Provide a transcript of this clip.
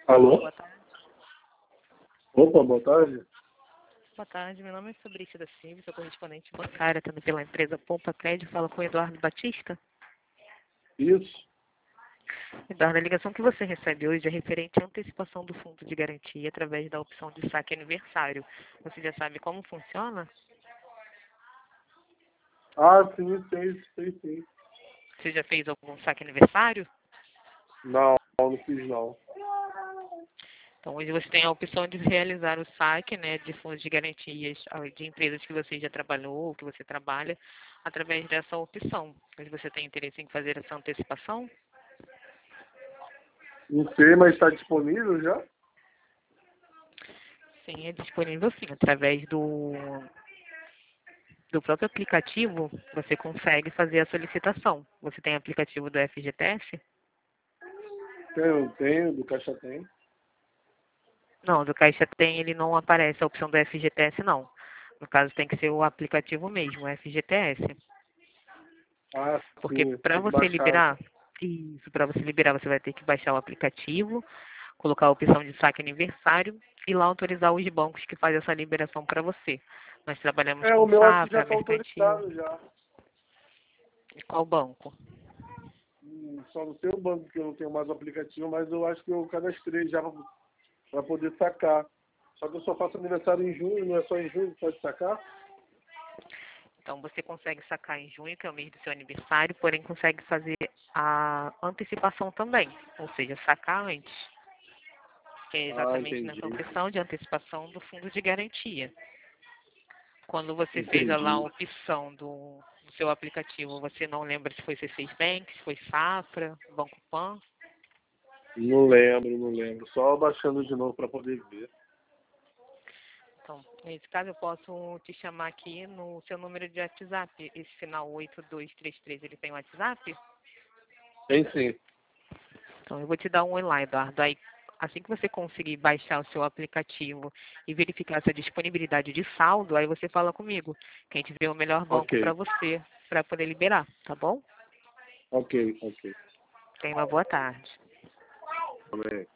Alô? Boa tarde. Opa, boa tarde. Boa tarde, meu nome é Fabrícia da Silva, sou correspondente bancária, também pela empresa Pompa Crédito, falo com o Eduardo Batista. Isso. Eduardo, a ligação que você recebe hoje é referente à antecipação do fundo de garantia através da opção de saque aniversário. Você já sabe como funciona? Ah, sim, sei. Você já fez algum saque aniversário? Não fiz não. Então, hoje você tem a opção de realizar o saque, né, de fundos de garantias de empresas que você já trabalhou, que você trabalha, através dessa opção. Hoje você tem interesse em fazer essa antecipação? Não sei, mas está disponível já? Sim, é disponível sim, através do próprio aplicativo, você consegue fazer a solicitação. Você tem aplicativo do FGTS? Tenho, do Caixa tem. Não, do Caixa tem, ele não aparece a opção do FGTS, não. No caso, tem que ser o aplicativo mesmo, o FGTS. Ah, Porque sim, para tem que você baixar. liberar, isso, para você liberar, você vai ter que baixar o aplicativo, colocar a opção de saque aniversário e lá autorizar os bancos que fazem essa liberação para você. Nós trabalhamos O com meu aqui já Safra, está Mercantil. autorizado já. Qual banco? Só no seu banco que eu não tenho mais o aplicativo, mas eu acho que eu cadastrei já para poder sacar. Só que eu só faço aniversário em junho, não é só em junho que pode sacar? Então, você consegue sacar em junho, que é o mês do seu aniversário, porém consegue fazer a antecipação também, ou seja, sacar antes, que é Ah, exatamente nessa entendi. opção de antecipação do fundo de garantia. Quando você fez lá a Entendi. opção do seu aplicativo, você não lembra se foi C6 Bank, se foi Safra, Banco Pan? Não lembro. Só baixando de novo para poder ver. Então, nesse caso, eu posso te chamar aqui no seu número de WhatsApp. Esse final 8233, ele tem WhatsApp? Tem sim. Então, eu vou te dar um oi lá, Eduardo. Aí, assim que você conseguir baixar o seu aplicativo e verificar essa disponibilidade de saldo, aí você fala comigo, que a gente vê o melhor banco para Ok. você, para poder liberar, tá bom? Ok. Tenha uma boa tarde. Amém.